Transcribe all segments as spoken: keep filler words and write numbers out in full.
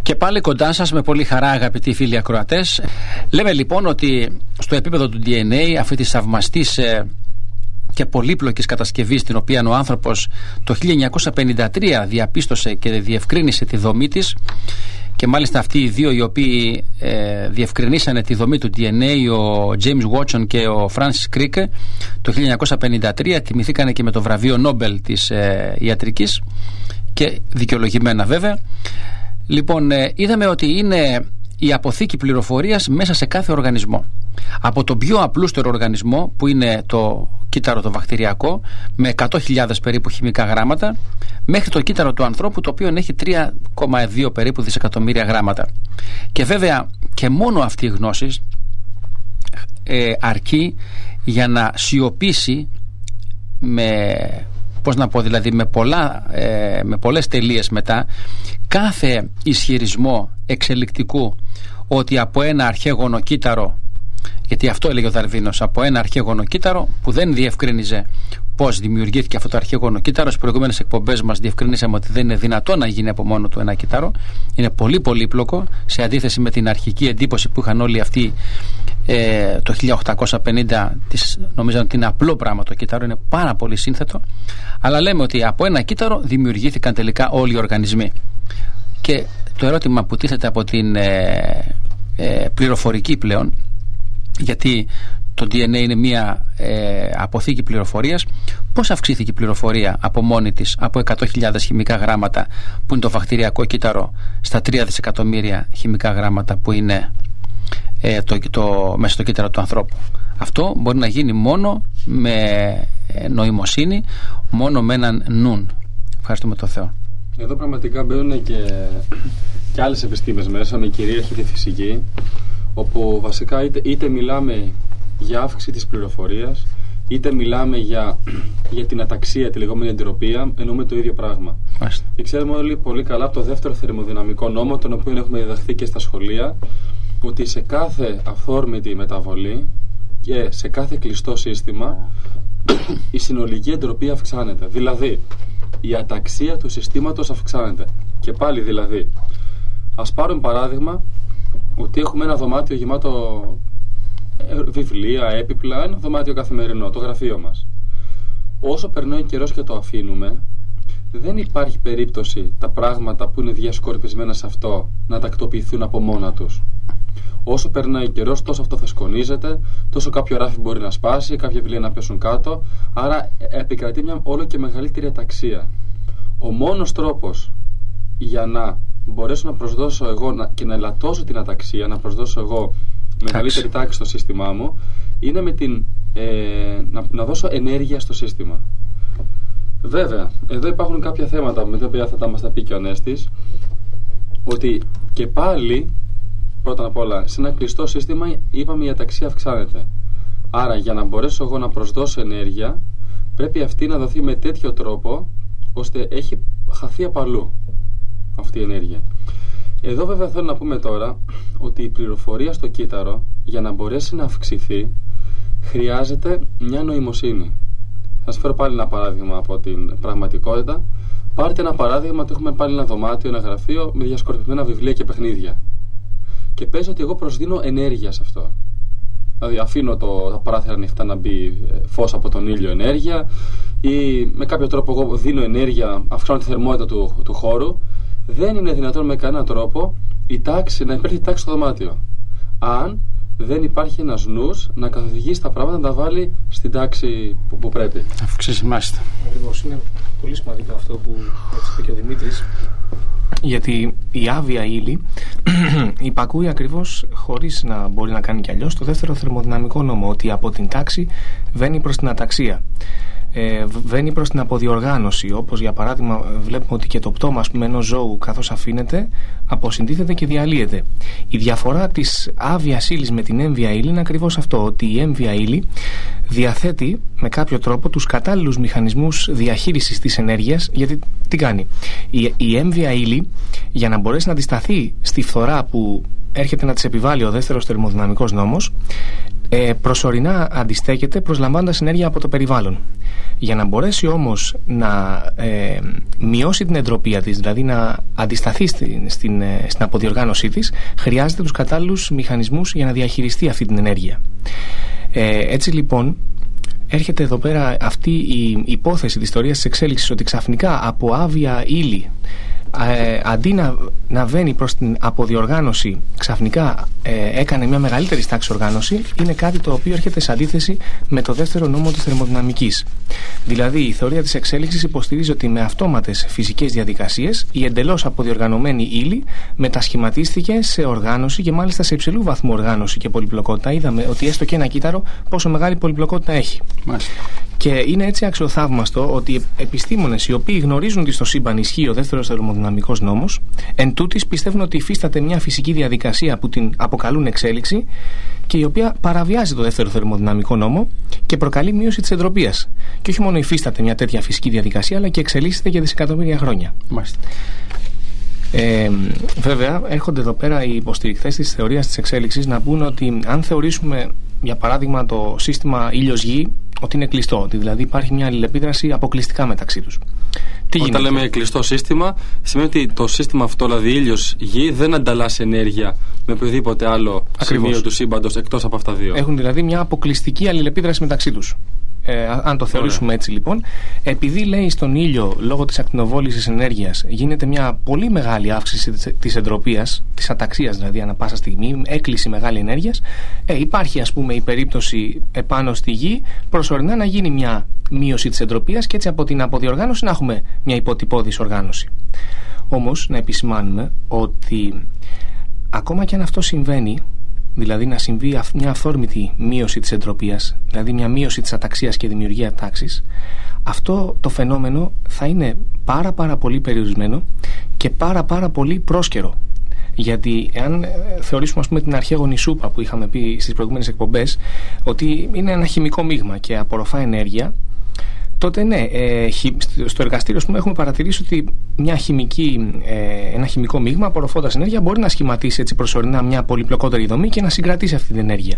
Και πάλι κοντά σας με πολύ χαρά, αγαπητοί φίλοι ακροατές. Λέμε λοιπόν ότι στο επίπεδο του ντι εν έι, αυτή τη θαυμαστής ε, και πολύπλοκης κατασκευής, την οποία ο άνθρωπος το χίλια εννιακόσια πενήντα τρία διαπίστωσε και διευκρίνησε τη δομή της, και μάλιστα αυτοί οι δύο οι οποίοι ε, διευκρινίσανε τη δομή του ντι εν έι, ο James Watson και ο Francis Crick, το χίλια εννιακόσια πενήντα τρία τιμηθήκανε και με το βραβείο Νόμπελ της ε, ιατρικής, και δικαιολογημένα βέβαια. Λοιπόν, ε, είδαμε ότι είναι η αποθήκη πληροφορίας μέσα σε κάθε οργανισμό. Από τον πιο απλούστερο οργανισμό, που είναι το κύτταρο το βακτηριακό, με εκατό χιλιάδες περίπου χημικά γράμματα, μέχρι το κύτταρο του ανθρώπου, το οποίο έχει τρία κόμμα δύο περίπου δισεκατομμύρια γράμματα. Και βέβαια και μόνο αυτή η γνώση ε, αρκεί για να σιωπήσει με, πώς να πω, δηλαδή με, πολλά, ε, με πολλές τελείες μετά, κάθε ισχυρισμό εξελικτικού ότι από ένα αρχαίγωνο κύτταρο, γιατί αυτό έλεγε ο Δαρβίνος, από ένα αρχαίγωνο κύτταρο, που δεν διευκρίνιζε πώς δημιουργήθηκε αυτό το αρχαίγωνο κύτταρο. Στις προηγούμενες εκπομπές μας διευκρίνησαμε ότι δεν είναι δυνατό να γίνει από μόνο του ένα κύτταρο. Είναι πολύ πολύπλοκο, σε αντίθεση με την αρχική εντύπωση που είχαν όλοι αυτοί ε, το χίλια οκτακόσια πενήντα. Της, νομίζαν ότι είναι απλό πράγμα το κύτταρο, είναι πάρα πολύ σύνθετο. Αλλά λέμε ότι από ένα κύτταρο δημιουργήθηκαν τελικά όλοι οι οργανισμοί. Και το ερώτημα που τίθεται από την ε, ε, πληροφορική πλέον, γιατί το ντι εν έι είναι μια ε, αποθήκη πληροφορίας, πώς αυξήθηκε η πληροφορία από μόνη της από εκατό χιλιάδες χημικά γράμματα που είναι το βακτηριακό κύτταρο στα τρία δισεκατομμύρια χημικά γράμματα που είναι ε, το, το, μέσα στο κύτταρο του ανθρώπου. Αυτό μπορεί να γίνει μόνο με νοημοσύνη, μόνο με έναν νουν. Ευχαριστούμε τον Θεό. Εδώ πραγματικά μπαίνουν και, και άλλες επιστήμες μέσα, με κυρίαρχη τη φυσική, όπου βασικά είτε, είτε μιλάμε για αύξηση της πληροφορίας, είτε μιλάμε για, για την αταξία, τη λεγόμενη εντροπία, εννοούμε το ίδιο πράγμα. Μάλιστα. Και ξέρουμε όλοι πολύ καλά από το δεύτερο θερμοδυναμικό νόμο, τον οποίο έχουμε διδαχθεί και στα σχολεία, ότι σε κάθε αυθόρμητη μεταβολή και σε κάθε κλειστό σύστημα η συνολική εντροπία αυξάνεται. Δηλαδή, η αταξία του συστήματος αυξάνεται. Και πάλι δηλαδή, ας πάρουμε παράδειγμα ότι έχουμε ένα δωμάτιο γεμάτο βιβλία, έπιπλα, ένα δωμάτιο καθημερινό, το γραφείο μας. Όσο περνάει ο καιρός και το αφήνουμε, δεν υπάρχει περίπτωση τα πράγματα που είναι διασκορπισμένα σε αυτό να τακτοποιηθούν από μόνα τους. Όσο περνάει ο καιρός, τόσο αυτό θα σκονίζεται, τόσο κάποιο ράφι μπορεί να σπάσει, κάποια βιβλία να πέσουν κάτω, άρα επικρατεί μια όλο και μεγαλύτερη αταξία. Ο μόνος τρόπος για να μπορέσω να προσδώσω εγώ και να ελαττώσω την αταξία, να προσδώσω εγώ μεγαλύτερη τάξη στο σύστημά μου, είναι με την, ε, να, να δώσω ενέργεια στο σύστημα. Βέβαια, εδώ υπάρχουν κάποια θέματα με τα οποία θα τα μας τα πει και ο Ανέστης, ότι και πάλι, πρώτα απ' όλα, σε ένα κλειστό σύστημα είπαμε η αταξία αυξάνεται. Άρα για να μπορέσω εγώ να προσδώσω ενέργεια, πρέπει αυτή να δοθεί με τέτοιο τρόπο ώστε έχει χαθεί απαλού αυτή η ενέργεια. Εδώ βέβαια θέλω να πούμε τώρα ότι η πληροφορία στο κύτταρο, για να μπορέσει να αυξηθεί, χρειάζεται μια νοημοσύνη. Θα σας φέρω πάλι ένα παράδειγμα από την πραγματικότητα. Πάρτε ένα παράδειγμα ότι έχουμε πάλι ένα δωμάτιο, ένα γραφείο με διασκορπισμένα βιβλία και παιχνίδια. Και πες ότι εγώ προσδίνω ενέργεια σε αυτό. Δηλαδή αφήνω το, τα παράθυρα ανοιχτά να μπει φως από τον ήλιο, ενέργεια, ή με κάποιο τρόπο εγώ δίνω ενέργεια, αυξάνω τη θερμότητα του, του χώρου. Δεν είναι δυνατόν με κανέναν τρόπο η τάξη, να υπάρχει τάξη στο δωμάτιο, αν δεν υπάρχει ένας νους να καθοδηγήσει τα πράγματα, να τα βάλει στην τάξη που, που πρέπει. Αυξήσει μάλιστα. Ακριβώς, είναι πολύ σημαντικό αυτό που έτσι είπε και ο Δημήτρης, γιατί η άβια ύλη υπακούει ακριβώς, χωρίς να μπορεί να κάνει κι αλλιώς, το δεύτερο θερμοδυναμικό νόμο, ότι από την τάξη βαίνει προς την αταξία. Ε, βαίνει προς την αποδιοργάνωση, όπως για παράδειγμα βλέπουμε ότι και το πτώμα ενός ζώου, καθώς αφήνεται, αποσυντίθεται και διαλύεται. Η διαφορά της άβιας ύλης με την έμβια ύλη είναι ακριβώς αυτό, ότι η έμβια ύλη διαθέτει με κάποιο τρόπο τους κατάλληλους μηχανισμούς διαχείρισης της ενέργειας. Γιατί τι κάνει η, η έμβια ύλη, για να μπορέσει να αντισταθεί στη φθορά που έρχεται να τις επιβάλλει ο δεύτερος θερμοδυναμικός νόμος, ε, προσωρινά αντιστέκεται προσλαμβάνοντας ενέργεια από το περιβάλλον. Για να μπορέσει όμως να ε, μειώσει την εντροπία της, δηλαδή να αντισταθεί στην, στην, στην αποδιοργάνωσή της, χρειάζεται τους κατάλληλους μηχανισμούς για να διαχειριστεί αυτή την ενέργεια. Ε, έτσι λοιπόν έρχεται εδώ πέρα αυτή η υπόθεση της ιστορίας της εξέλιξης, ότι ξαφνικά από άβια ύλη, Ε, αντί να, να βαίνει προς την αποδιοργάνωση, ξαφνικά ε, έκανε μια μεγαλύτερη τάξη οργάνωση, είναι κάτι το οποίο έρχεται σε αντίθεση με το δεύτερο νόμο της θερμοδυναμικής. Δηλαδή η θεωρία της εξέλιξης υποστηρίζει ότι με αυτόματες φυσικές διαδικασίες η εντελώς αποδιοργανωμένη ύλη μετασχηματίστηκε σε οργάνωση, και μάλιστα σε υψηλού βαθμού οργάνωση και πολυπλοκότητα. Είδαμε ότι έστω και ένα κύτταρο πόσο μεγάλη πολυπλοκότητα έχει. Μάλιστα. Και είναι έτσι αξιοθαύμαστο ότι οι επιστήμονες οι οποίοι γνωρίζουν ότι στο σύμπαν ισχύει ο δεύτερος θερμοδυναμικός νόμος, εν τούτης πιστεύουν ότι υφίσταται μια φυσική διαδικασία που την αποκαλούν εξέλιξη και η οποία παραβιάζει το δεύτερο θερμοδυναμικό νόμο και προκαλεί μείωση της εντροπίας. Και όχι μόνο υφίσταται μια τέτοια φυσική διαδικασία, αλλά και εξελίσσεται για δισεκατομμύρια χρόνια. Μάλιστα. Ε, βέβαια, έρχονται εδώ πέρα οι υποστηρικτές της θεωρίας της εξέλιξης να πούν ότι αν θεωρήσουμε, για παράδειγμα, το σύστημα ήλιος-γη ότι είναι κλειστό, ότι δηλαδή υπάρχει μια αλληλεπίδραση αποκλειστικά μεταξύ τους. Τι Όταν γίνεται? λέμε κλειστό σύστημα, σημαίνει ότι το σύστημα αυτό, δηλαδή ήλιος-γη, δεν ανταλλάσσει ενέργεια με οποιοδήποτε άλλο Ακριβώς. σημείο του σύμπαντος εκτός από αυτά δύο. Έχουν δηλαδή μια αποκλειστική αλληλεπίδραση μεταξύ τους. Ε, αν το θεωρήσουμε Ωραία. έτσι λοιπόν, επειδή λέει στον ήλιο λόγω της ακτινοβόλησης ενέργειας γίνεται μια πολύ μεγάλη αύξηση της, της εντροπίας, της αταξίας δηλαδή ανά πάσα στιγμή, έκκληση μεγάλη ενέργειας, ε, υπάρχει ας πούμε η περίπτωση επάνω στη γη προσωρινά να γίνει μια μείωση της εντροπίας και έτσι από την αποδιοργάνωση να έχουμε μια υποτυπώδης οργάνωση. Όμως να επισημάνουμε ότι ακόμα και αν αυτό συμβαίνει, δηλαδή να συμβεί μια αυθόρμητη μείωση της εντροπίας, δηλαδή μια μείωση της αταξίας και δημιουργία τάξης, αυτό το φαινόμενο θα είναι πάρα πάρα πολύ περιορισμένο και πάρα πάρα πολύ πρόσκαιρο. Γιατί εάν θεωρήσουμε ας πούμε την αρχαίγονη σούπα που είχαμε πει στις προηγούμενες εκπομπές, ότι είναι ένα χημικό μείγμα και απορροφά ενέργεια, τότε ναι, ε, στο εργαστήριο πούμε, έχουμε παρατηρήσει ότι μια χημική, ε, ένα χημικό μείγμα απορροφώντας ενέργεια μπορεί να σχηματίσει έτσι προσωρινά μια πολυπλοκότερη δομή και να συγκρατήσει αυτή την ενέργεια.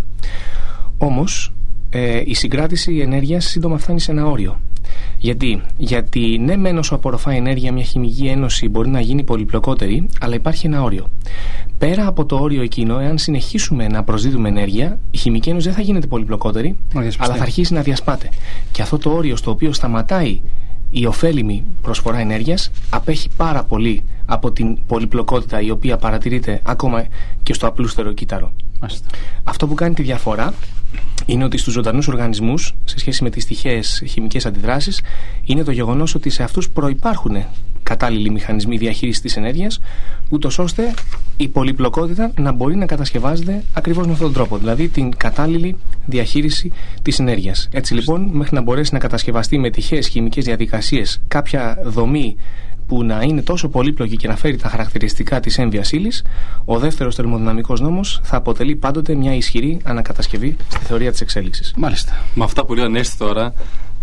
Όμως ε, η συγκράτηση ενέργειας σύντομα φτάνει σε ένα όριο. Γιατί, Γιατί ναι, μεν όσο απορροφάει ενέργεια μια χημική ένωση μπορεί να γίνει πολυπλοκότερη, αλλά υπάρχει ένα όριο. Πέρα από το όριο εκείνο, εάν συνεχίσουμε να προσδίδουμε ενέργεια, η χημική ένωση δεν θα γίνεται πολυπλοκότερη, αλλά θα αρχίσει να διασπάται. Και αυτό το όριο στο οποίο σταματάει η ωφέλιμη προσφορά ενέργειας απέχει πάρα πολύ από την πολυπλοκότητα η οποία παρατηρείται ακόμα και στο απλούστερο κύτταρο. Μάλιστα. Αυτό που κάνει τη διαφορά είναι ότι στους ζωντανούς οργανισμούς, σε σχέση με τις τυχαίες χημικές αντιδράσεις, είναι το γεγονός ότι σε αυτούς προϋπάρχουν κατάλληλοι μηχανισμοί διαχείρισης της ενέργειας, ούτως ώστε η πολυπλοκότητα να μπορεί να κατασκευάζεται ακριβώς με αυτόν τον τρόπο, δηλαδή την κατάλληλη διαχείριση της ενέργειας. Έτσι λοιπόν, μέχρι να μπορέσει να κατασκευαστεί με τυχαίες χημικές διαδικασίες κάποια δομή που να είναι τόσο πολύπλοκη και να φέρει τα χαρακτηριστικά της έμβιας ύλης, ο δεύτερος θερμοδυναμικός νόμος θα αποτελεί πάντοτε μια ισχυρή ανακατασκευή στη θεωρία της εξέλιξης. Μάλιστα. Με αυτά που λέει ο Ανέστης τώρα,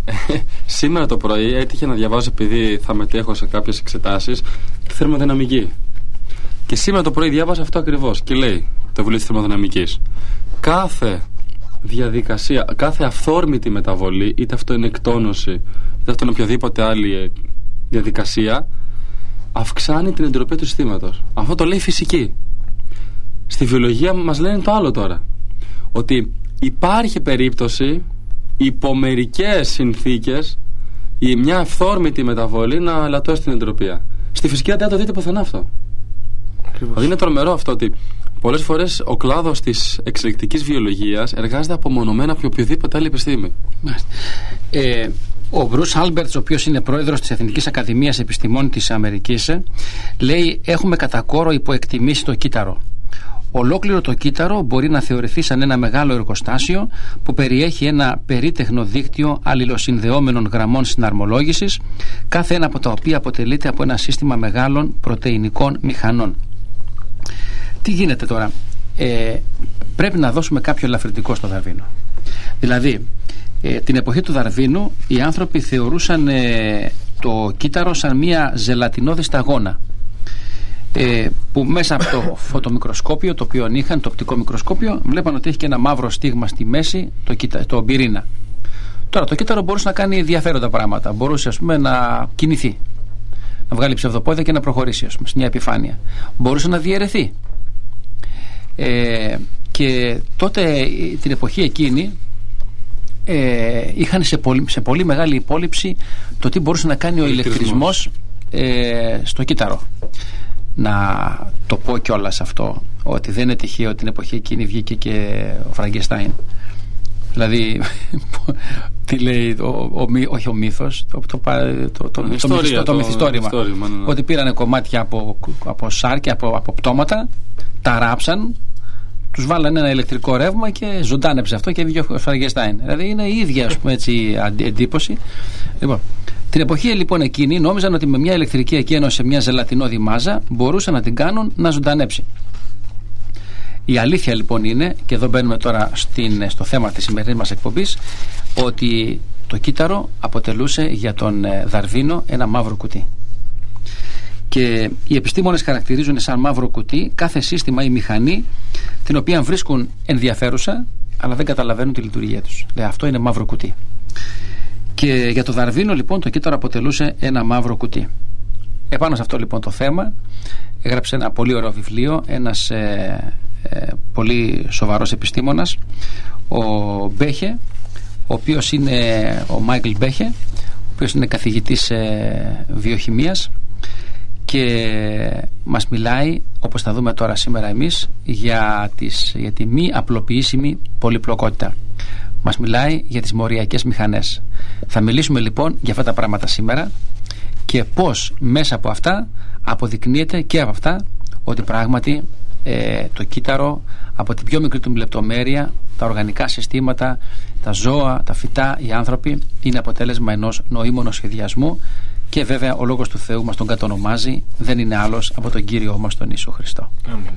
σήμερα το πρωί έτυχε να διαβάζω, επειδή θα μετέχω σε κάποιες εξετάσεις, τη θερμοδυναμική. Και σήμερα το πρωί διάβασα αυτό ακριβώς. Και λέει το βιβλίο της θερμοδυναμικής: κάθε διαδικασία, κάθε αυθόρμητη μεταβολή, είτε αυτό είναι εκτόνωση, είτε αυτό είναι οποιαδήποτε άλλη διαδικασία, αυξάνει την εντροπία του συστήματος. Αυτό το λέει η φυσική. Στη βιολογία μας λένε το άλλο τώρα. Ότι υπάρχει περίπτωση υπό μερικές συνθήκες η μια αυθόρμητη μεταβολή να αλατώσει την εντροπία. Στη φυσική δεν θα το δείτε πουθενά αυτό. Δηλαδή είναι τρομερό αυτό ότι πολλές φορές ο κλάδος της εξελικτικής βιολογίας εργάζεται απομονωμένα από οποιοδήποτε άλλη επιστήμη. Ε, ο Μπρους Άλμπερτς, ο οποίος είναι πρόεδρος της Εθνικής Ακαδημίας Επιστημών της Αμερικής, λέει: έχουμε κατά κόρο υποεκτιμήσει το κύτταρο. Ολόκληρο το κύτταρο μπορεί να θεωρηθεί σαν ένα μεγάλο εργοστάσιο που περιέχει ένα περίτεχνο δίκτυο αλληλοσυνδεόμενων γραμμών συναρμολόγησης, κάθε ένα από τα οποία αποτελείται από ένα σύστημα μεγάλων πρωτεϊνικών μηχανών. Τι γίνεται τώρα? Ε, πρέπει να δώσουμε κάποιο ελαφρυντικό στο Δαρβίνο. Δηλαδή, ε, την εποχή του Δαρβίνου οι άνθρωποι θεωρούσαν ε, το κύτταρο σαν μια ζελατινώδη σταγόνα. ε, που μέσα από το φωτομικροσκόπιο, το οποίο είχαν, το οπτικό μικροσκόπιο, βλέπαν ότι έχει και ένα μαύρο στίγμα στη μέση, το, το πυρήνα. Τώρα το κύτταρο μπορούσε να κάνει ενδιαφέροντα πράγματα. Μπορούσε, ας πούμε, να κινηθεί, να βγάλει ψευδοπόδια και να προχωρήσει, ας πούμε, σε μια επιφάνεια. Μπορούσε να διαιρεθεί. Ε, και τότε, την εποχή εκείνη, ε, είχαν σε πολύ, σε πολύ μεγάλη υπόλοιψη το τι μπορούσε να κάνει ο ηλεκτρισμός ε, στο κύτταρο. Να το πω κιόλας αυτό, ότι δεν είναι τυχαίο ότι την εποχή εκείνη βγήκε και ο Φραγκεστάιν. Δηλαδή, τι λέει, ο, ο, όχι ο μύθος, το, το, το, το, ιστορία, το, το, το μυθιστόρημα. Ναι, ναι. Ότι πήρανε κομμάτια από, από σάρκια, από, από πτώματα, τα ράψαν, τους βάλανε ένα ηλεκτρικό ρεύμα και ζωντάνεψε αυτό και βγήκε ο Φραγκεστάιν. Δηλαδή είναι η ίδια, ας πούμε, έτσι, εντύπωση. Λοιπόν, την εποχή λοιπόν εκείνη νόμιζαν ότι με μια ηλεκτρική εκένωση σε μια ζελατινώδη μάζα μπορούσαν να την κάνουν να ζωντανέψει. Η αλήθεια λοιπόν είναι, και εδώ μπαίνουμε τώρα στην, στο θέμα της σημερινής μας εκπομπής, ότι το κύτταρο αποτελούσε για τον Δαρβίνο ένα μαύρο κουτί. Και οι επιστήμονες χαρακτηρίζουν σαν μαύρο κουτί κάθε σύστημα ή μηχανή την οποία βρίσκουν ενδιαφέρουσα αλλά δεν καταλαβαίνουν τη λειτουργία τους. Λέει, αυτό είναι μαύρο κουτί. Και για τον Δαρβίνο λοιπόν το κύτταρο αποτελούσε ένα μαύρο κουτί. Επάνω σε αυτό λοιπόν το θέμα έγραψε ένα πολύ ωραίο βιβλίο ένας ε, ε, πολύ σοβαρός επιστήμονας, ο Μπέχε, ο οποίος είναι ο Μάικλ Μπέχε, ο οποίος είναι καθηγητής ε, βιοχημίας και μας μιλάει, όπως θα δούμε τώρα σήμερα εμείς, για, τις, για τη μη απλοποιήσιμη πολυπλοκότητα. Μας μιλάει για τις μοριακές μηχανές. Θα μιλήσουμε λοιπόν για αυτά τα πράγματα σήμερα και πώς μέσα από αυτά αποδεικνύεται και από αυτά ότι πράγματι ε, το κύτταρο από την πιο μικρή του λεπτομέρεια, τα οργανικά συστήματα, τα ζώα, τα φυτά, οι άνθρωποι είναι αποτέλεσμα ενός νοήμονος σχεδιασμού και βέβαια ο Λόγος του Θεού μας τον κατονομάζει, δεν είναι άλλος από τον Κύριό μας τον Ιησού Χριστό. Αμήν.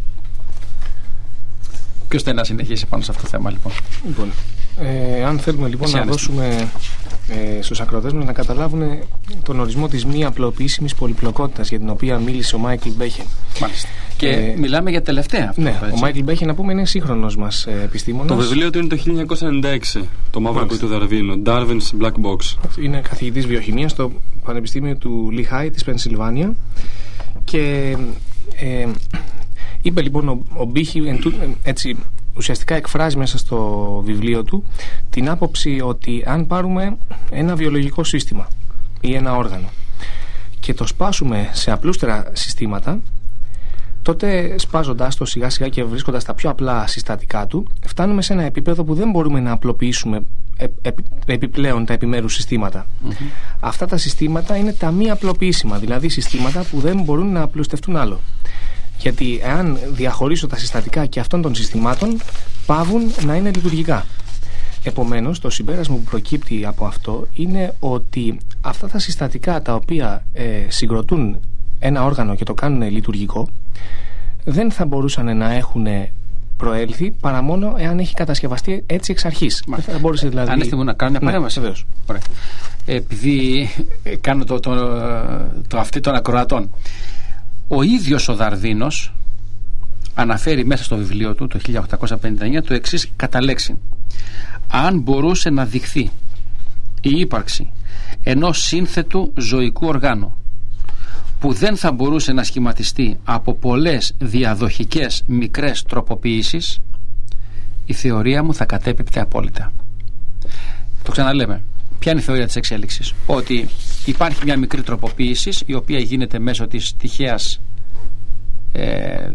Ποιος θέλει να συνεχίσει πάνω σε αυτό το θέμα λοιπόν? Λοιπόν, ε, αν θέλουμε λοιπόν Εσύ να δώσουμε ε, στους ακροατές μας να καταλάβουν τον ορισμό της μη απλοποιήσιμης πολυπλοκότητας για την οποία μίλησε ο Μάικλ Μπέχε. Μάλιστα. Και ε, μιλάμε για τελευταία αυτό. Ναι, ο Μάικλ Μπέχε, να πούμε, είναι σύγχρονος μας ε, επιστήμονας. Το βιβλίο του είναι το χίλια εννιακόσια ενενήντα έξι, το μαύρο κουτί του Δαρβίνου, Darwin's Black Box. Είναι καθηγητής βιοχημίας στο Πανεπιστήμιο του Λιχάι της Πενσιλβάνια και ε, είπε λοιπόν ο, ο Μπέχε έτσι ουσιαστικά εκφράζει μέσα στο βιβλίο του την άποψη ότι αν πάρουμε ένα βιολογικό σύστημα ή ένα όργανο και το σπάσουμε σε απλούστερα συστήματα, τότε σπάζοντας το σιγά σιγά και βρίσκοντας τα πιο απλά συστατικά του, φτάνουμε σε ένα επίπεδο που δεν μπορούμε να απλοποιήσουμε επι, επιπλέον τα επιμέρους συστήματα. Mm-hmm. Αυτά τα συστήματα είναι τα μη απλοποιήσιμα, δηλαδή συστήματα που δεν μπορούν να απλουστευτούν άλλο. Γιατί εάν διαχωρίσω τα συστατικά και αυτών των συστημάτων, πάβουν να είναι λειτουργικά. Επομένως, το συμπέρασμα που προκύπτει από αυτό είναι ότι αυτά τα συστατικά τα οποία ε, συγκροτούν ένα όργανο και το κάνουν λειτουργικό, δεν θα μπορούσαν να έχουν προέλθει παρά μόνο εάν έχει κατασκευαστεί έτσι εξ αρχής. Δεν θα μπορούσε δηλαδή... Αν είστε μου να κάνω μια παρέμβαση. Ναι, βεβαίως. Επειδή κάνω το, το, το, το αυτή των ακροατών, ο ίδιος ο Δαρβίνος αναφέρει μέσα στο βιβλίο του το χίλια οκτακόσια πενήντα εννιά το εξής κατά λέξη: αν μπορούσε να δειχθεί η ύπαρξη ενός σύνθετου ζωικού οργάνου που δεν θα μπορούσε να σχηματιστεί από πολλές διαδοχικές μικρές τροποποιήσεις, η θεωρία μου θα κατέπιπτε απόλυτα. Το ξαναλέμε. Ποια είναι η θεωρία της εξέλιξης? Ότι υπάρχει μια μικρή τροποποίηση η οποία γίνεται μέσω της τυχαίας ε, ε,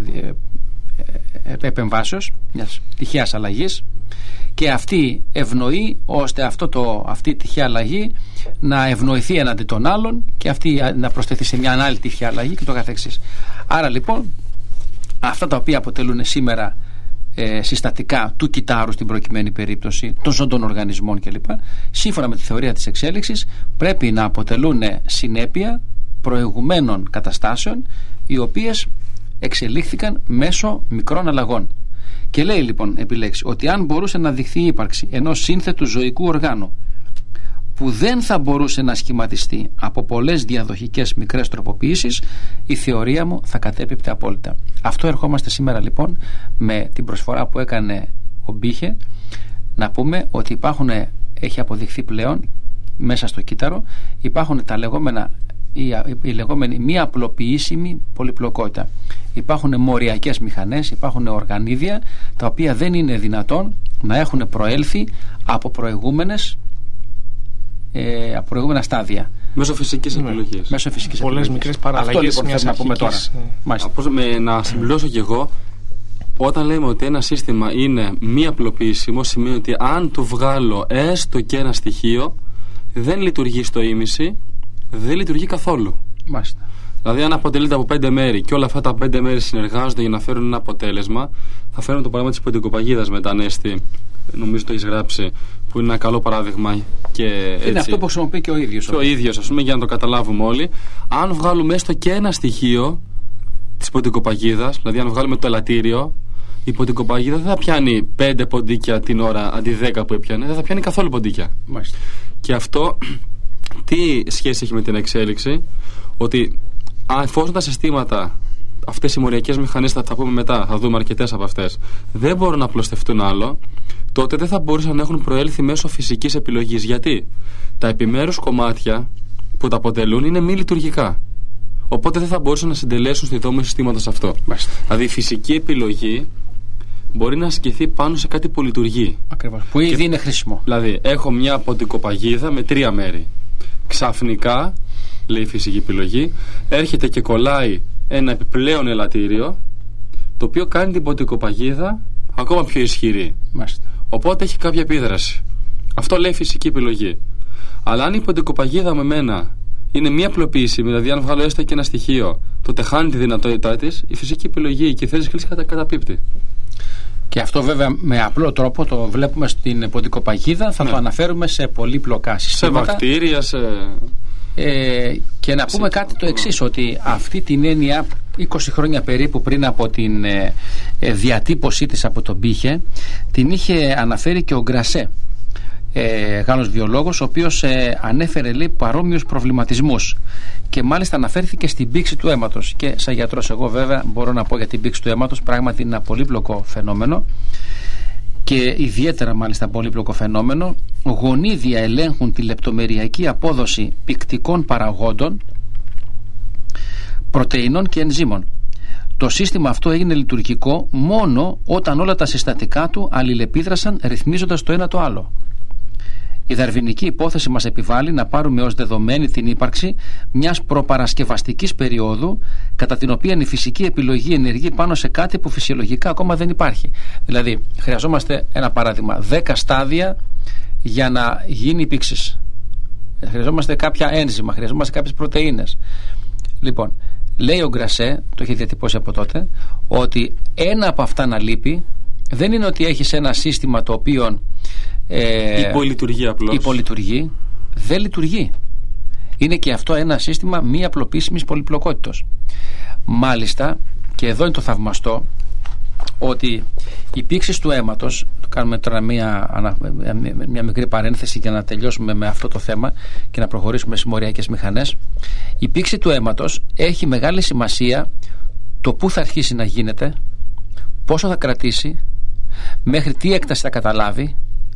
ε, επεμβάσεως, μιας τυχαίας αλλαγής, και αυτή ευνοεί ώστε αυτό το, αυτή η τυχαία αλλαγή να ευνοηθεί έναντι των άλλων και αυτή να προσθεθεί σε μια άλλη τυχαία αλλαγή και το καθεξής. Άρα λοιπόν αυτά τα οποία αποτελούν σήμερα ε, συστατικά του κυτάρου στην προκειμένη περίπτωση, των ζώντων οργανισμών κλπ, σύμφωνα με τη θεωρία της εξέλιξης πρέπει να αποτελούν συνέπεια προηγουμένων καταστάσεων οι οποίες εξελίχθηκαν μέσω μικρών αλλαγών. Και λέει λοιπόν επιλέξει ότι αν μπορούσε να δειχθεί η ύπαρξη ενός σύνθετου ζωικού οργάνου που δεν θα μπορούσε να σχηματιστεί από πολλές διαδοχικές μικρές τροποποιήσεις, η θεωρία μου θα κατέπιπτε απόλυτα. Αυτό ερχόμαστε σήμερα λοιπόν με την προσφορά που έκανε ο Μπίχε, να πούμε ότι υπάρχουν, έχει αποδειχθεί πλέον μέσα στο κύτταρο, υπάρχουν τα λεγόμενα, η, η λεγόμενη μη απλοποιήσιμη πολυπλοκότητα. Υπάρχουν μοριακές μηχανές, υπάρχουν οργανίδια τα οποία δεν είναι δυνατόν να έχουν προέλθει από προηγούμενες ε, από προηγούμενα στάδια. Μέσω φυσικής ναι. επιλογής. Μέσω φυσικής Πολλές επιλογής. μικρές παραλλαγές. Αυτό λοιπόν θέλω να πούμε τώρα. Με, να συμπληρώσω κι εγώ, όταν λέμε ότι ένα σύστημα είναι μη απλοποιήσιμο, σημαίνει ότι αν του βγάλω έστω και ένα στοιχείο, δεν λειτουργεί στο ήμιση, δεν λειτουργεί καθόλου. Μάλιστα. Δηλαδή, αν αποτελείται από πέντε μέρη και όλα αυτά τα πέντε μέρη συνεργάζονται για να φέρουν ένα αποτέλεσμα, θα φέρουν το παράδειγμα της ποντικοπαγίδας με τα Ανέστη, νομίζω το έχεις γράψει, που είναι ένα καλό παράδειγμα. Και έτσι, είναι αυτό που χρησιμοποιεί και ο ίδιος. Και ο ίδιος, ας πούμε, για να το καταλάβουμε όλοι. Αν βγάλουμε έστω και ένα στοιχείο της ποντικοπαγίδας, δηλαδή αν βγάλουμε το ελαττήριο, η ποντικοπαγίδα δεν θα πιάνει πέντε ποντίκια την ώρα αντί δέκα που έπιανε, δεν θα πιάνει καθόλου ποντίκια. Μάλιστα. Και αυτό τι σχέση έχει με την εξέλιξη? Ότι εφόσον τα συστήματα, αυτές οι μοριακές μηχανές, θα τα πούμε μετά, θα δούμε αρκετές από αυτές, δεν μπορούν να απλωστευτούν άλλο, τότε δεν θα μπορούσαν να έχουν προέλθει μέσω φυσικής επιλογής. Γιατί τα επιμέρους κομμάτια που τα αποτελούν είναι μη λειτουργικά. Οπότε δεν θα μπορούσαν να συντελέσουν στη δόμη συστήματος αυτό. Μάλιστα. Δηλαδή η φυσική επιλογή μπορεί να ασκηθεί πάνω σε κάτι που λειτουργεί. Ακριβώς. Που ήδη και, είναι χρήσιμο. Δηλαδή, έχω μια ποντικοπαγίδα με τρία μέρη. Ξαφνικά, λέει η φυσική επιλογή, έρχεται και κολλάει ένα επιπλέον ελαττήριο, το οποίο κάνει την ποντικοπαγίδα ακόμα πιο ισχυρή. Μάλιστα. Οπότε έχει κάποια επίδραση. Αυτό λέει η φυσική επιλογή. Αλλά αν η ποντικοπαγίδα με μένα είναι μία απλοποίηση, δηλαδή αν βγάλω έστω και ένα στοιχείο, τότε χάνει τη δυνατότητά της, η φυσική επιλογή και η θέση κλίση κατα, καταπίπτει. Και αυτό βέβαια με απλό τρόπο το βλέπουμε στην ποντικοπαγίδα, θα ναι. το αναφέρουμε σε πολύπλοκα συστήματα. Σε βακτήρια, σε... Ε, και να πούμε κάτι το εξής, ότι αυτή την έννοια είκοσι χρόνια περίπου πριν από την ε, ε, διατύπωσή της από τον Μπίχε, την είχε αναφέρει και ο Γκρασέ, ε, Γάλλος βιολόγος, ο οποίος ε, ανέφερε, λέει, παρόμοιους προβληματισμούς και μάλιστα αναφέρθηκε στην πήξη του αίματος. Και σαν γιατρός εγώ βέβαια μπορώ να πω για την πήξη του αίματος, πράγματι είναι ένα πολύπλοκο φαινόμενο και ιδιαίτερα μάλιστα πολύπλοκο φαινόμενο. Γονίδια ελέγχουν τη λεπτομεριακή απόδοση πυκτικών παραγόντων, πρωτεϊνών και ενζύμων. Το σύστημα αυτό έγινε λειτουργικό μόνο όταν όλα τα συστατικά του αλληλεπίδρασαν ρυθμίζοντας το ένα το άλλο. Η δαρβινική υπόθεση μας επιβάλλει να πάρουμε ως δεδομένη την ύπαρξη μιας προπαρασκευαστικής περίοδου κατά την οποία η φυσική επιλογή ενεργεί πάνω σε κάτι που φυσιολογικά ακόμα δεν υπάρχει. Δηλαδή, χρειαζόμαστε ένα παράδειγμα, δέκα στάδια για να γίνει η πήξη. Χρειαζόμαστε κάποια ένζημα, χρειαζόμαστε κάποιες πρωτεΐνες. Λοιπόν, λέει ο Γκρασέ, το έχει διατυπώσει από τότε, ότι ένα από αυτά να λείπει δεν είναι ότι έχεις ένα σύστημα το οποίο ε, υπολειτουργεί απλώς. Υπολειτουργεί, δεν λειτουργεί. Είναι και αυτό ένα σύστημα μη απλοποιήσιμης πολυπλοκότητος. Μάλιστα, και εδώ είναι το θαυμαστό, ότι οι πήξεις του αίματος, το κάνουμε τώρα μια, μια μικρή παρένθεση για να τελειώσουμε με αυτό το θέμα και να προχωρήσουμε στις μοριακές μηχανές. Η πήξη του αίματος έχει μεγάλη σημασία το πού θα αρχίσει να γίνεται, πόσο θα κρατήσει, μέχρι τι έκταση θα καταλάβει,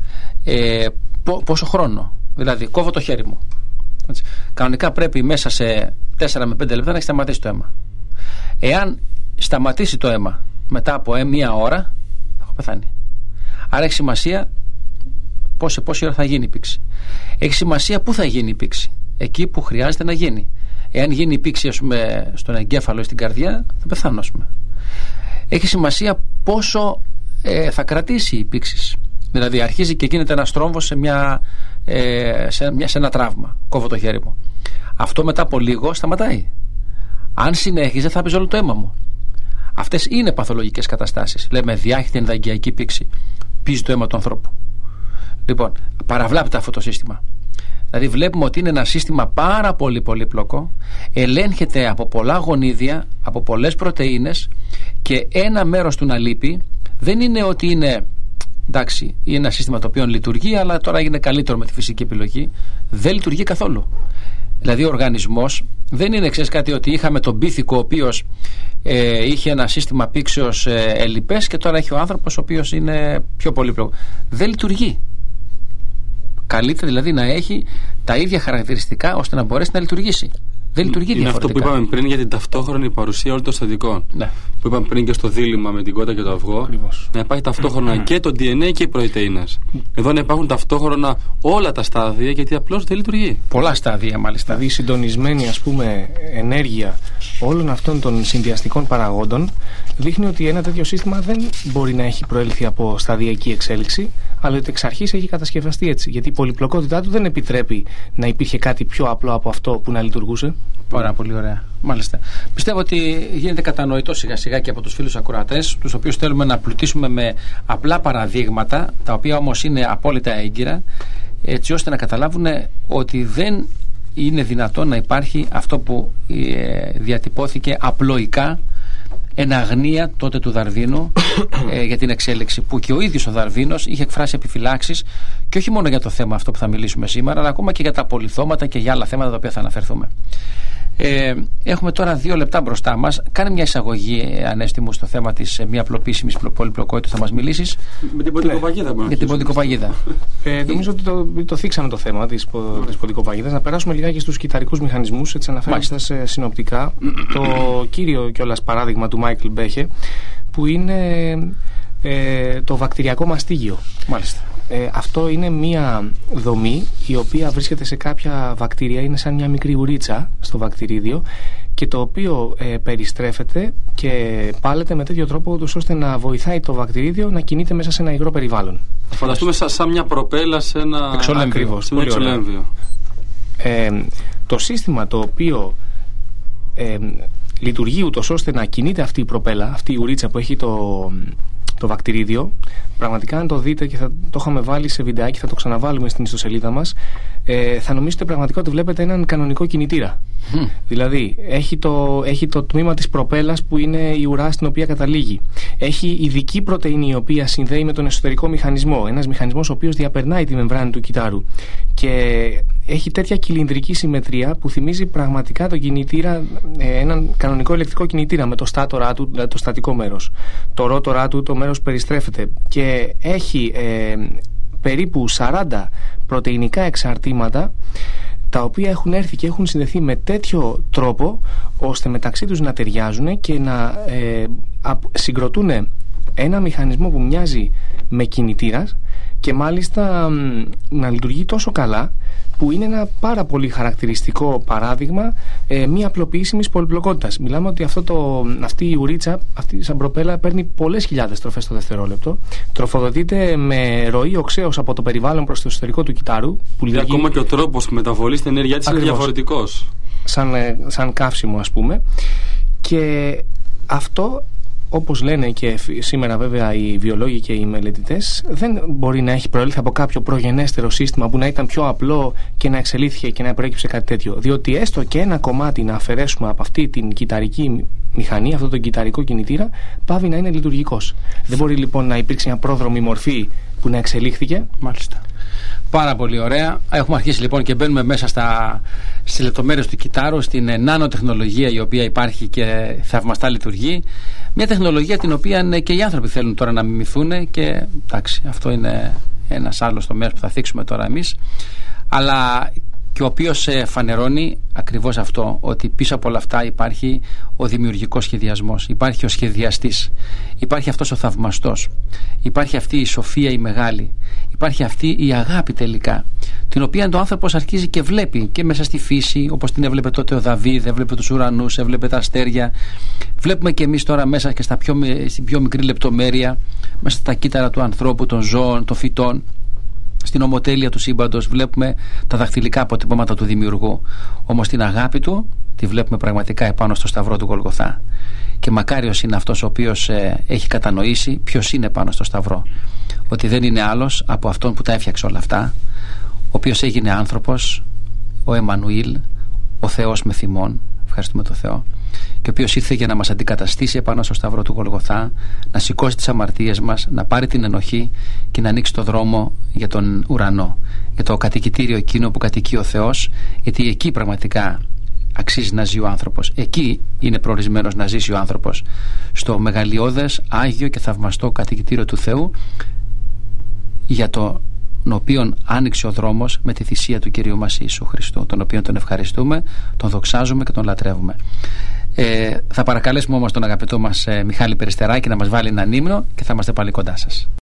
ε, πόσο χρόνο. Δηλαδή, κόβω το χέρι μου. Έτσι. Κανονικά πρέπει μέσα σε τέσσερα με πέντε λεπτά να έχει σταματήσει το αίμα. Εάν σταματήσει το αίμα μετά από ε, μία ώρα, θα έχω πεθάνει. Άρα έχει σημασία πώς, σε πόση ώρα θα γίνει η πήξη. Έχει σημασία πού θα γίνει η πήξη. Εκεί που χρειάζεται να γίνει. Εάν γίνει η πήξη, ας πούμε, στον εγκέφαλο ή στην καρδιά, θα πεθάνω, ας πούμε. Έχει σημασία πόσο ε, θα κρατήσει η πήξη. Δηλαδή αρχίζει και γίνεται ένα στρόμβος σε, μια, ε, σε, μια, σε ένα τραύμα. Κόβω το χέρι μου. Αυτό μετά από λίγο σταματάει. Αν συνέχιζε θα έπαιζε όλο το αίμα μου. Αυτές είναι παθολογικές καταστάσεις. Λέμε διάχυτη ενδαγκιακή πήξη. Πίζει το αίμα του ανθρώπου. Λοιπόν, παραβλάπτει αυτό το σύστημα. Δηλαδή βλέπουμε ότι είναι ένα σύστημα πάρα πολύ πολύπλοκο, ελέγχεται από πολλά γονίδια, από πολλές πρωτεΐνες και ένα μέρος του να λείπει δεν είναι ότι είναι, εντάξει, είναι ένα σύστημα το οποίο λειτουργεί αλλά τώρα έγινε καλύτερο με τη φυσική επιλογή. δεν λειτουργεί καθόλου. Δηλαδή ο οργανισμός δεν είναι, ξέρεις κάτι, ότι είχαμε τον πίθηκο ο οποίος ε, είχε ένα σύστημα πήξεως ε, ελλειπές και τώρα έχει ο άνθρωπος ο οποίος είναι πιο πολύπλοκο. Δεν λειτουργεί. Καλείται δηλαδή να έχει τα ίδια χαρακτηριστικά ώστε να μπορέσει να λειτουργήσει. Δεν λειτουργεί είναι διαφορετικά. Αυτό που είπαμε πριν για την ταυτόχρονη παρουσία όλων των συστατικών. Ναι. Που είπαμε πριν και στο δίλημμα με την κότα και το αυγό. Ακριβώς. Να υπάρχει ταυτόχρονα και το ντι εν έι και οι πρωτεΐνες. Εδώ να υπάρχουν ταυτόχρονα όλα τα στάδια, γιατί απλώς δεν λειτουργεί. Πολλά στάδια μάλιστα. Δηλαδή η συντονισμένη, ας πούμε, ενέργεια όλων αυτών των συνδυαστικών παραγόντων δείχνει ότι ένα τέτοιο σύστημα δεν μπορεί να έχει προέλθει από σταδιακή εξέλιξη, αλλά ότι εξ αρχής έχει κατασκευαστεί έτσι. Γιατί η πολυπλοκότητά του δεν επιτρέπει να υπήρχε κάτι πιο απλό από αυτό που να λειτουργούσε. Πάρα πολύ ωραία. Μάλιστα. Πιστεύω ότι γίνεται κατανοητό σιγά σιγά και από τους φίλους ακροατές, τους οποίους θέλουμε να πλουτίσουμε με απλά παραδείγματα, τα οποία όμως είναι απόλυτα έγκυρα, έτσι ώστε να καταλάβουν ότι δεν είναι δυνατόν να υπάρχει αυτό που ε, διατυπώθηκε απλοϊκά εν αγνία τότε του Δαρβίνου ε, για την εξέλιξη, που και ο ίδιος ο Δαρβίνος είχε εκφράσει επιφυλάξεις, και όχι μόνο για το θέμα αυτό που θα μιλήσουμε σήμερα, αλλά ακόμα και για τα πολυθώματα και για άλλα θέματα τα οποία θα αναφερθούμε. Ε, έχουμε τώρα δύο λεπτά μπροστά μας. Κάνε μια εισαγωγή, Ανέστη μου, στο θέμα της ε, μη απλοποίησιμης πολυπλοκότητας. Θα μας μιλήσεις με την ποντικοπαγίδα. Ναι. Για την ποντικοπαγίδα. Ε, νομίζω ότι το, το θίξαμε το θέμα της, της ποντικοπαγίδας. Να περάσουμε λιγάκι στους κυταρικούς μηχανισμούς, έτσι αναφέροντας συνοπτικά το κύριο κιόλας παράδειγμα του Μάικλ Μπέχε, που είναι ε, το βακτηριακό μαστίγιο. Μάλιστα. Ε, αυτό είναι μια δομή η οποία βρίσκεται σε κάποια βακτήρια, είναι σαν μια μικρή ουρίτσα στο βακτηρίδιο, και το οποίο ε, περιστρέφεται και πάλεται με τέτοιο τρόπο ώστε να βοηθάει το βακτηρίδιο να κινείται μέσα σε ένα υγρό περιβάλλον. Φανταστούμε σαν, σαν μια προπέλα σε ένα εξολέμβιο. Σε ένα εξολέμβιο. Ε, το σύστημα το οποίο ε, λειτουργεί ούτως ώστε να κινείται αυτή η προπέλα, αυτή η ουρίτσα που έχει το, το βακτηρίδιο, πραγματικά αν το δείτε, και θα το είχαμε βάλει σε βιντεάκι, θα το ξαναβάλουμε στην ιστοσελίδα μας, ε, θα νομίζετε πραγματικά ότι βλέπετε έναν κανονικό κινητήρα. Mm. Δηλαδή έχει το, έχει το τμήμα της προπέλας που είναι η ουρά στην οποία καταλήγει. Έχει ειδική πρωτεΐνη η οποία συνδέει με τον εσωτερικό μηχανισμό, ένας μηχανισμός ο οποίος διαπερνάει τη μεμβράνη του κυτάρου, και έχει τέτοια κυλινδρική συμμετρία που θυμίζει πραγματικά τον κινητήρα, ε, έναν κανονικό ηλεκτρικό κινητήρα, με το στάτορά του, δηλαδή το στατικό μέρος. Το ρότορά του, το μέρος περιστρέφεται, και έχει ε, περίπου σαράντα πρωτεϊνικά εξαρτήματα, τα οποία έχουν έρθει και έχουν συνδεθεί με τέτοιο τρόπο ώστε μεταξύ τους να ταιριάζουν και να ε, συγκροτούν ένα μηχανισμό που μοιάζει με κινητήρα, και μάλιστα να λειτουργεί τόσο καλά, που είναι ένα πάρα πολύ χαρακτηριστικό παράδειγμα ε, μη απλοποιήσιμης πολυπλοκότητας. Μιλάμε ότι αυτό το, αυτή η ουρίτσα, αυτή σαν προπέλα, παίρνει πολλές χιλιάδες τροφές το δευτερόλεπτο. Τροφοδοτείται με ροή οξέως από το περιβάλλον προς το εσωτερικό του κυτάρου. Που λειτουργεί... Ακόμα και ο τρόπος μεταβολής στην ενέργειά της είναι διαφορετικός. Σαν, σαν καύσιμο, ας πούμε. Και αυτό, όπως λένε και σήμερα βέβαια οι βιολόγοι και οι μελετητές, δεν μπορεί να έχει προέλθει από κάποιο προγενέστερο σύστημα που να ήταν πιο απλό και να εξελίχθηκε και να προέκυψε κάτι τέτοιο. Διότι έστω και ένα κομμάτι να αφαιρέσουμε από αυτή την κυταρική μηχανή, αυτό τον κυταρικό κινητήρα, πάβει να είναι λειτουργικός. Δεν μπορεί λοιπόν να υπήρξε μια πρόδρομη μορφή που να εξελίχθηκε. Μάλιστα. Πάρα πολύ ωραία. Έχουμε αρχίσει λοιπόν και μπαίνουμε μέσα στα, στις λεπτομέρειες του κυτάρου, στην νανοτεχνολογία η οποία υπάρχει και θαυμαστά λειτουργεί. Μια τεχνολογία την οποία και οι άνθρωποι θέλουν τώρα να μιμηθούν, και εντάξει, αυτό είναι ένας άλλος τομέας που θα θίξουμε τώρα εμείς, αλλά και ο οποίος φανερώνει ακριβώς αυτό, ότι πίσω από όλα αυτά υπάρχει ο δημιουργικός σχεδιασμός, υπάρχει ο σχεδιαστής, υπάρχει αυτός ο θαυμαστός, υπάρχει αυτή η σοφία η μεγάλη, υπάρχει αυτή η αγάπη τελικά, την οποία ο άνθρωπος αρχίζει και βλέπει και μέσα στη φύση, όπως την έβλεπε τότε ο Δαβίδ, έβλεπε τους ουρανούς, έβλεπε τα αστέρια. Βλέπουμε και εμείς τώρα μέσα και στα πιο, στην πιο μικρή λεπτομέρεια, μέσα στα κύτταρα του ανθρώπου, των ζώων, των φυτών, στην ομοτέλεια του σύμπαντος, βλέπουμε τα δαχτυλικά αποτυπώματα του δημιουργού. Όμως την αγάπη του τη βλέπουμε πραγματικά επάνω στο σταυρό του Γολγοθά. Και μακάριος είναι αυτός ο οποίος ε, έχει κατανοήσει ποιος είναι πάνω στο σταυρό. Ότι δεν είναι άλλος από αυτόν που τα έφτιαξε όλα αυτά, ο οποίος έγινε άνθρωπος, ο Εμμανουήλ, ο Θεός με θυμών. Ευχαριστούμε τον Θεό. και ο οποίος ήρθε για να μας αντικαταστήσει επάνω στο σταυρό του Γολγοθά, να σηκώσει τις αμαρτίες μας, να πάρει την ενοχή και να ανοίξει το δρόμο για τον ουρανό, για το κατοικητήριο εκείνο που κατοικεί ο Θεός, γιατί εκεί πραγματικά αξίζει να ζει ο άνθρωπος. Εκεί είναι προορισμένος να ζήσει ο άνθρωπος, στο μεγαλειώδες, άγιο και θαυμαστό κατοικητήριο του Θεού, για τον οποίον άνοιξε ο δρόμος με τη θυσία του Κυρίου μας Ιησού Χριστού, τον οποίον τον ευχαριστούμε, τον δοξάζουμε και τον λατρεύουμε. Ε, θα παρακαλέσουμε όμως τον αγαπητό μας ε, Μιχάλη Περιστεράκη να μας βάλει έναν ύμνο και θα είμαστε πάλι κοντά σας.